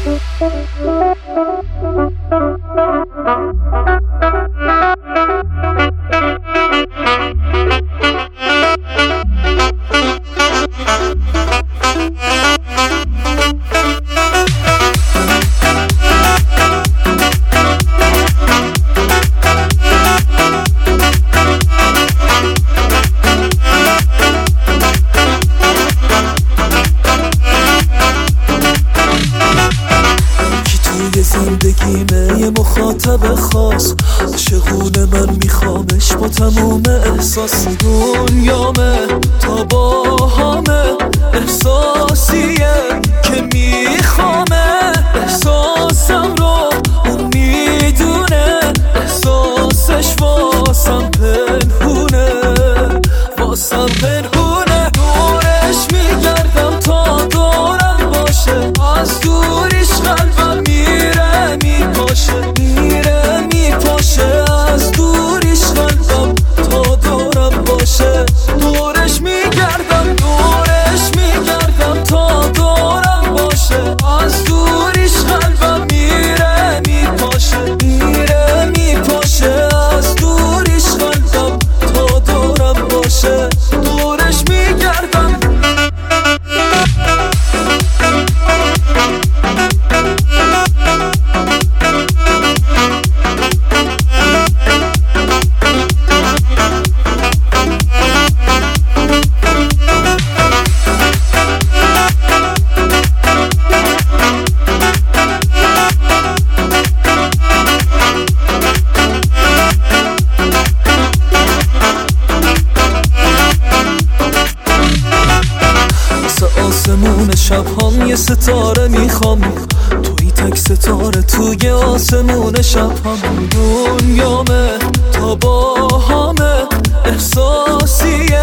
زندگیمه یه مخاطب خاص، عاشقونه من میخوامش با تموم احساس. دنیامه تا با همه احساسیه که میخوامه، احساسم رو اون میدونه، احساسش واسم پنهونه، واسم پنهونه. دورش میگردم تا دورم باشه، از دوریش قلبم میره میپاشه، از دوریش قلبم تا دورم باشه. دورش میگردم تا دورم باشه، از دوریش قلبم میره میپاشه، از دوریش قلبم تا دورم باشه. دورش میگردم. آسمون شب هم یه ستاره میخوام، توی تک ستاره توی آسمون شب هم. دنیامه تا با همه احساسیه